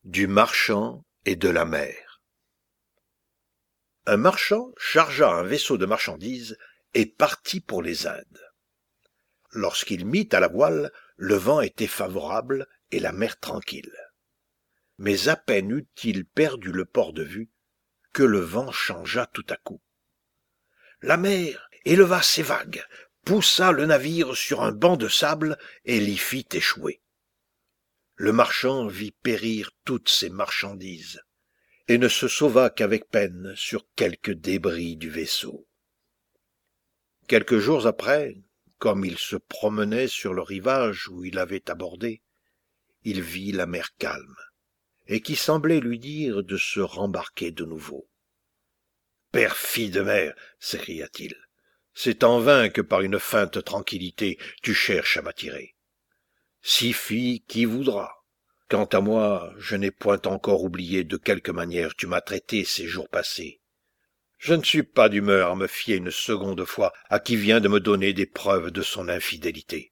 Du marchand et de la mer. Un marchand chargea un vaisseau de marchandises et partit pour les Indes. Lorsqu'il mit à la voile, le vent était favorable et la mer tranquille. Mais à peine eut-il perdu le port de vue que le vent changea tout à coup. La mer éleva ses vagues, poussa le navire sur un banc de sable et l'y fit échouer. Le marchand vit périr toutes ses marchandises, et ne se sauva qu'avec peine sur quelques débris du vaisseau. Quelques jours après, comme il se promenait sur le rivage où il avait abordé, il vit la mer calme, et qui semblait lui dire de se rembarquer de nouveau. « Perfide mer !» s'écria-t-il, « c'est en vain que par une feinte tranquillité tu cherches à m'attirer. Si fit qui voudra. Quant à moi, je n'ai point encore oublié de quelque manière tu m'as traité ces jours passés. Je ne suis pas d'humeur à me fier une seconde fois à qui vient de me donner des preuves de son infidélité.